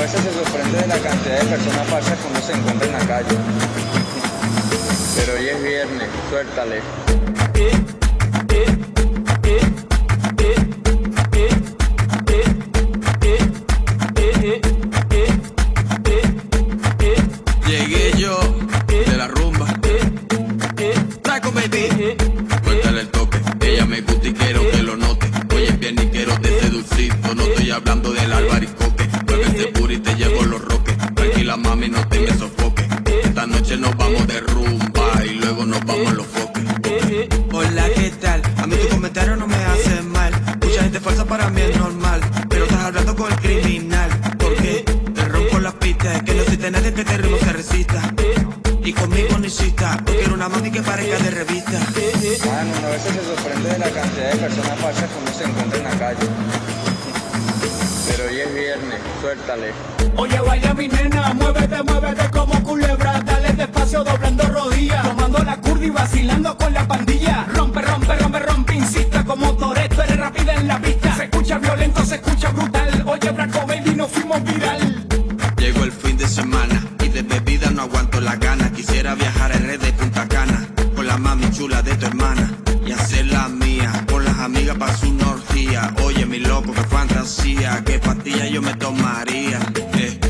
veces se sorprende de la cantidad de personas falsas que uno se encuentra en la calle. Pero hoy es viernes, suéltale. Llegué yo de la rumba. Traco baby. Suéltale el toque, ella me gusta y quiero que lo note. Hoy es viernes y quiero de seducito. No estoy hablando del albaricoque. Mueve ese puri y te llevo los roques. Tranquila mami, no te me sofoques. Esta noche nos vamos de rumba y luego nos vamos a los foques. Hola, ¿qué tal? A mí tu comentario no me hace mal. Mucha gente falsa para mí es normal, pero estás hablando con el criminal. Porque te rompo las pistas, es que no existe nadie que te ritmo se resista. Y conmigo no insista, porque era una mami que parezca de revista. Mano, uno a veces se sorprende de la cantidad de personas falsas que uno se encuentra en la calle. Pero hoy es viernes, suéltale. Oye, baila mi nena, muévete, muévete como culebra. Dale despacio, doblando rodillas, tomando la curva y vacilando con la pandilla. Rompe, rompe, rompe, rompe, insista como Toretto, eres rápida en la pista. Se escucha violento, se escucha brutal. Oye, Braco Baby, nos fuimos viral. Llegó el fin de semana y de bebida no aguanto la gana. Quisiera viajar a RD Punta Cana con la mami chula de tu hermana y hacer la mía con las amigas pa' su orgía. Oye mi loco, qué fantasía, qué pastilla yo me tomaría.